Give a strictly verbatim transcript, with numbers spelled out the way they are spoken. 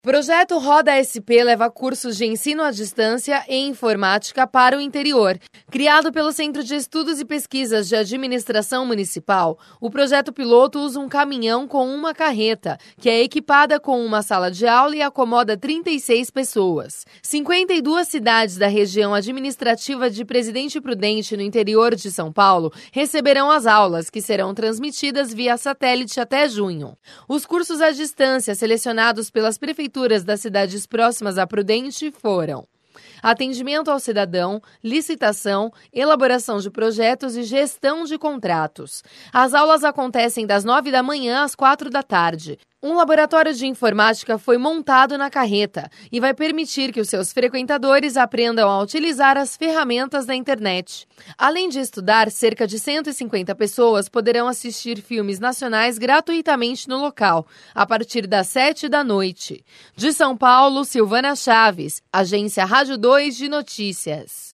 Projeto Roda S P leva cursos de ensino à distância e informática para o interior. Criado pelo Centro de Estudos e Pesquisas de Administração Municipal, o projeto piloto usa um caminhão com uma carreta, que é equipada com uma sala de aula e acomoda trinta e seis pessoas. cinquenta e duas cidades da região administrativa de Presidente Prudente, no interior de São Paulo, receberão as aulas, que serão transmitidas via satélite até junho. Os cursos à distância, selecionados pelas prefeituras das cidades próximas a Prudente foram: atendimento ao cidadão, licitação, elaboração de projetos e gestão de contratos. As aulas acontecem das nove da manhã às quatro da tarde. Um laboratório de informática foi montado na carreta e vai permitir que os seus frequentadores aprendam a utilizar as ferramentas da internet. Além de estudar, cerca de cento e cinquenta pessoas poderão assistir filmes nacionais gratuitamente no local, a partir das sete da noite. De São Paulo, Silvana Chaves, Agência Rádio dois de Notícias.